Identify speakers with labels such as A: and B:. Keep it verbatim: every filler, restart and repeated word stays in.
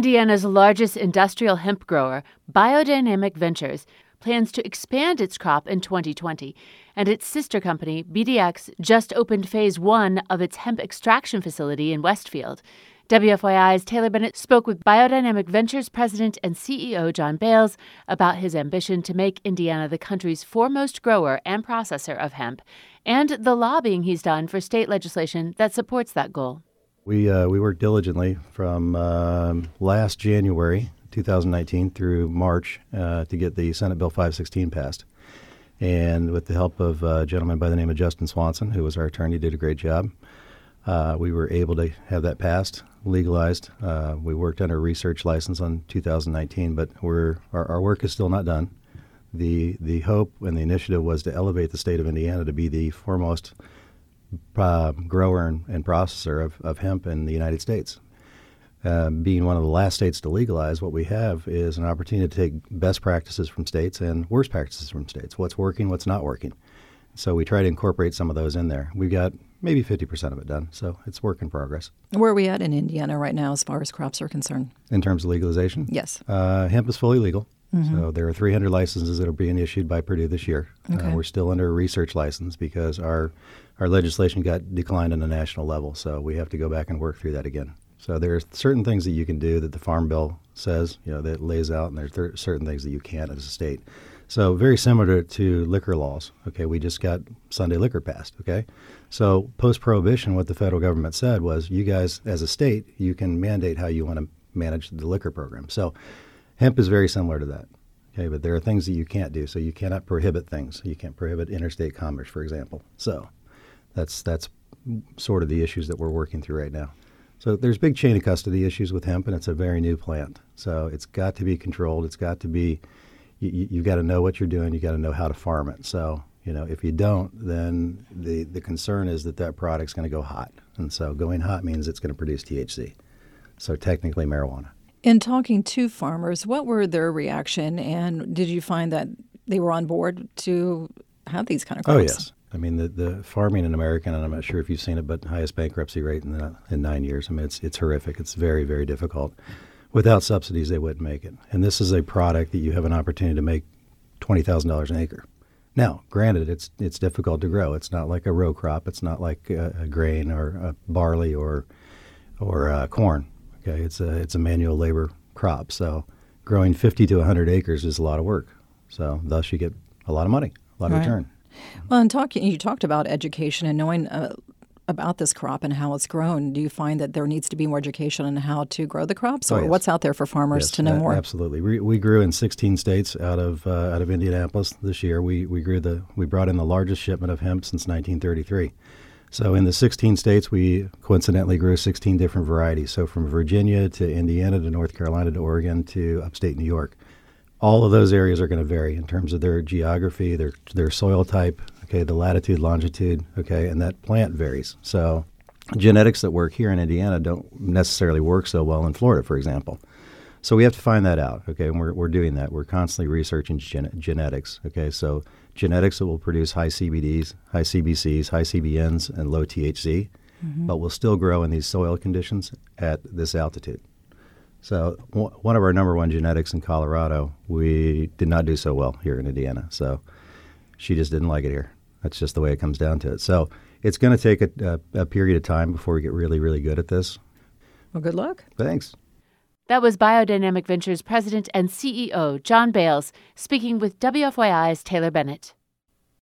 A: Indiana's largest industrial hemp grower, Biodynamic Ventures, plans to expand its crop in twenty twenty, and its sister company, B D X, just opened phase one of its hemp extraction facility in Westfield. W F Y I's Taylor Bennett spoke with Biodynamic Ventures president and C E O John Bales about his ambition to make Indiana the country's foremost grower and processor of hemp, and the lobbying he's done for state legislation that supports that goal.
B: We uh, we worked diligently from um, last January two thousand nineteen through March uh, to get the Senate Bill five sixteen passed. And with the help of a gentleman by the name of Justin Swanson, who was our attorney, did a great job. Uh, we were able to have that passed, legalized. Uh, we worked on a research license on two thousand nineteen, but we're our, our work is still not done. The the hope and the initiative was to elevate the state of Indiana to be the foremost uh, grower and, and processor of, of hemp in the United States. Uh, being one of the last states to legalize, what we have is an opportunity to take best practices from states and worst practices from states. What's working, what's not working. So we try to incorporate some of those in there. We've got maybe fifty percent of it done, so it's work in progress.
C: Where are we at in Indiana right now as far as crops are concerned?
B: In terms of legalization?
C: Yes.
B: Uh, hemp is fully legal.
C: Mm-hmm.
B: So there are three hundred licenses that are being issued by Purdue this year.
C: Okay.
B: Uh, we're still under a research license because our our legislation got declined on a national level, so we have to go back and work through that again. So there are certain things that you can do that the Farm Bill says, you know, that it lays out, and there are th- certain things that you can't as a state. So very similar to, to liquor laws. Okay, we just got Sunday liquor passed. Okay, so post-prohibition, what the federal government said was, you guys, as a state, you can mandate how you want to manage the liquor program. So hemp is very similar to that. Okay, but there are things that you can't do. So you cannot prohibit things. You can't prohibit interstate commerce, for example. So that's that's sort of the issues that we're working through right now. So there's big chain of custody issues with hemp, and it's a very new plant. So it's got to be controlled. It's got to be, you, you've got to know what you're doing. You've got to know how to farm it. So, you know, if you don't, then the, the concern is that that product's going to go hot. And so going hot means it's going to produce T H C. So technically marijuana.
C: In talking to farmers, what were their reaction, and did you find that they were on board to have these kind of crops?
B: Oh, yes. I mean, the, the farming in America, and I'm not sure if you've seen it, but highest bankruptcy rate in, the, in nine years. I mean, it's it's horrific. It's very, very difficult. Without subsidies, they wouldn't make it. And this is a product that you have an opportunity to make twenty thousand dollars an acre. Now, granted, it's it's difficult to grow. It's not like a row crop. It's not like a, a grain or a barley or or uh, corn. Okay, it's a it's a manual labor crop. So growing fifty to one hundred acres is a lot of work. So thus you get a lot of money, a lot of
C: Right.
B: return.
C: Well, and talking, you talked about education and knowing uh, about this crop and how it's grown. Do you find that there needs to be more education on how to grow the crops,
B: Oh,
C: or
B: yes.
C: what's out there for farmers
B: Yes,
C: to know
B: a-
C: more?
B: Absolutely. We, we grew in sixteen states out of uh, out of Indianapolis this year. We we grew the we brought in the largest shipment of hemp since nineteen thirty-three. So in the sixteen states, we coincidentally grew sixteen different varieties. So from Virginia to Indiana to North Carolina to Oregon to upstate New York. All of those areas are going to vary in terms of their geography, their their soil type, okay, the latitude, longitude, okay, and that plant varies. So genetics that work here in Indiana don't necessarily work so well in Florida, for example. So we have to find that out, okay, and we're we're doing that. We're constantly researching gen- genetics, okay, so genetics that will produce high C B Ds, high C B Cs, high C B Ns, and low T H C, mm-hmm. but will still grow in these soil conditions at this altitude. So w- one of our number one genetics in Colorado, we did not do so well here in Indiana. So she just didn't like it here. That's just the way it comes down to it. So it's going to take a, a, a period of time before we get really, really good at this.
C: Well, good luck.
B: Thanks.
A: That was Biodynamic Ventures president and C E O John Bales speaking with W F Y I's Taylor Bennett.